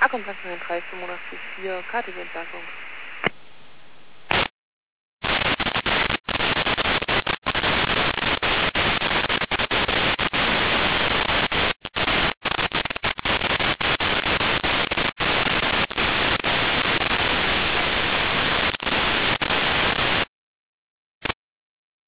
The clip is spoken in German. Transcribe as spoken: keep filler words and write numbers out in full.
kommt langsam in drei fünfundachtzig vier K T W-Entlassung.